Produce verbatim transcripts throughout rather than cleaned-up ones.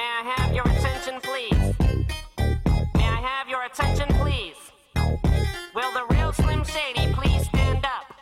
May I have your attention, please? May I have your attention, please? Will the real Slim Shady please stand up?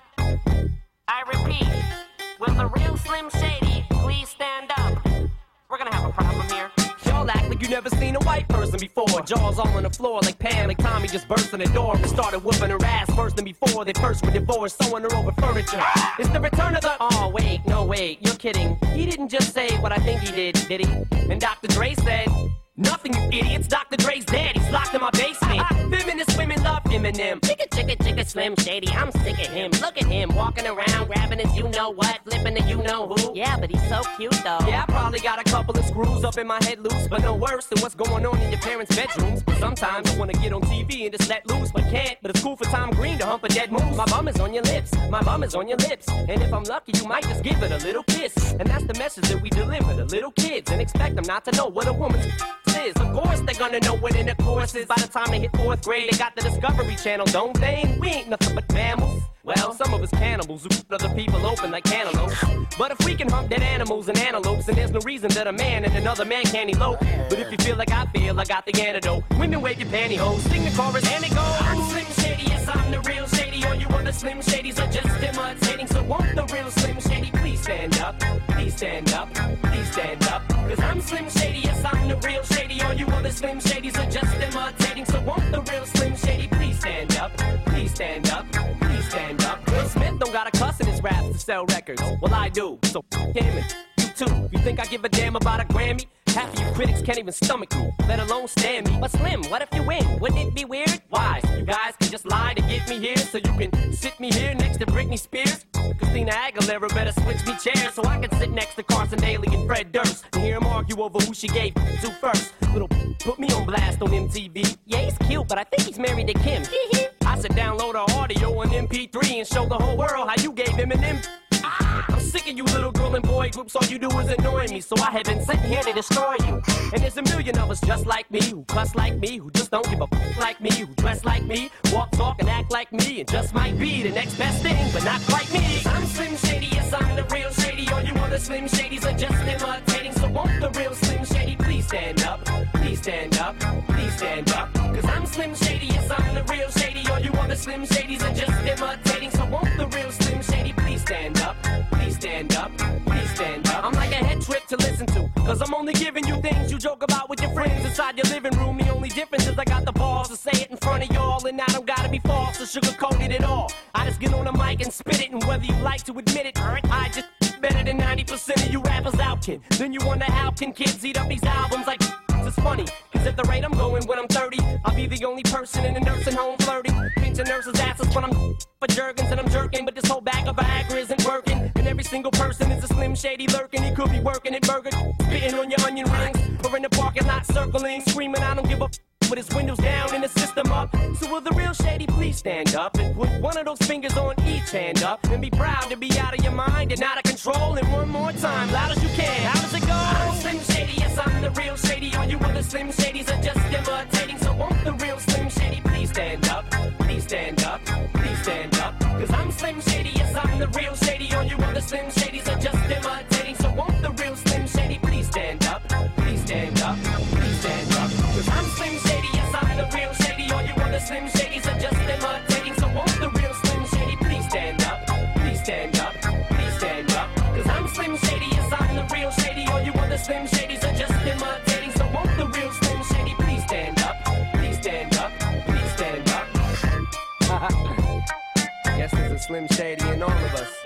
I repeat, will the real Slim Shady please stand up? We're gonna have a problem here. Y'all act like you never seen a white person before. Jaws all on the floor like Pam, like Tommy just burst in the door and started whooping her ass first than before. They first were divorced, sewing her over furniture. It's the return of the... Oh, wait, no, wait, you're kidding. He didn't just say what I think he did, did he? And Doctor Dre said... Nothing, you idiots. Doctor Dre's dead. He's locked in my basement. Feminist women love Eminem. Chicka, chicka, chicka, Slim Shady. I'm sick of him. Look at him walking around, grabbing his you-know-what, flipping the you-know-who. Yeah, but he's so cute, though. Yeah, I probably got a couple of screws up in my head loose, but no worse than what's going on in your parents' bedrooms. But sometimes I want to get on T V and just let loose, but can't. But it's cool for Tom Green to hump a dead moose. My bum is on your lips. My bum is on your lips. And if I'm lucky, you might just give it a little kiss. And that's the message that we deliver to little kids and expect them not to know what a woman's is. Of course they're gonna know what intercourse is. By the time they hit fourth grade, they got the Discovery Channel, don't they? We ain't nothing but mammals. Well, some of us cannibals who keep other people open like cantaloupes. But if we can hump dead animals and antelopes, then there's no reason that a man and another man can't elope. But if you feel like I feel, I got the antidote. Women wave your pantyhose, sing the chorus, and it goes. I'm Slim Shady, yes, I'm the real Shady. All you other Slim Shadys are just imitating. So won't the real Slim Shady please stand up? Please stand up, please stand up. Cause I'm Slim Shady, yes, I'm the real Shady. All you other Slim Shadys are just imitating. So won't the real Slim Shady please stand up? Please stand up, please stand up. Will Smith don't got a cuss in his raps to sell records. Well, I do, so f*** him and you too. You think I give a damn about a Grammy? Half of you critics can't even stomach me, let alone stand me. But Slim, what if you win? Wouldn't it be weird? Why? You guys can just lie to get me here, so you can sit me here next to Britney Spears. Christina Aguilera better switch me chairs so I can sit next to Carson Daly and Fred Durst and hear them argue over who she gave to first. Little put me on blast on M T V. Yeah, he's cute, but I think he's married to Kim. I should download her audio on M P three and show the whole world how you gave him an M. I'm sick of you little girl and boy groups, all you do is annoy me. So I have been sitting here to destroy you. And there's a million of us just like me, who cuss like me, who just don't give a f*** like me, who dress like me, walk, talk, and act like me, and just might be the next best thing, but not quite me. I'm Slim Shady, yes, I'm the real Shady. All you other Slim Shadys are just imitating. So won't the real Slim Shady please stand up? Please stand up, please stand up. Cause I'm Slim Shady, yes, I'm the real Shady. All you other Slim Shadys are just imitating. So won't the real Slim Shady please stand up? Please stand up, please stand up. I'm like a head trip to listen to, cause I'm only giving you things you joke about with your friends inside your living room. The only difference is I got the balls to say it in front of y'all, and I don't gotta be false or sugarcoated at all. I just get on the mic and spit it, and whether you like to admit it, I just better than ninety percent of you rappers out, kid. Then you wonder how can kids eat up these albums like it's funny, cause at the rate I'm going when I'm thirty, I'll be the only person in a nursing home flirting, pinching nurses' asses when I'm for Jergens and I'm jerking, but this whole bag of Viagra isn't working, and every single person is a Slim Shady lurking. He could be working at Burger, spitting on your onion rings, or in the parking lot circling, screaming I don't give a f*** with his windows down and the system up. So will the real Shady please stand up and put one of those fingers on each hand up and be proud to be out of your mind and out of control. And one more time, loud as you can. How does it go? I'm Slim Shady, yes, I'm the real Shady. All you other Slim Shadys are just imitating. So won't the real Slim Shady please stand up? Please stand up, please stand up. Cause I'm Slim Shady, yes, I'm the real Shady. All you other Slim Shadys are just imitating. So won't the real Slim Shady please stand up? Please stand up, please stand up. Cause I'm Slim Shady, yes, I'm the real Shady. All you other Slim Shadys are just imitating. So won't the real Slim Shady please stand up? Please stand up, please stand up. Cause I'm Slim Shady, yes, I'm the real Shady. All you other Slim Shadys are just imitating. So won't the real Slim Shady please stand up? Please stand up, please stand up. Guess there's a Slim Shady in all of us.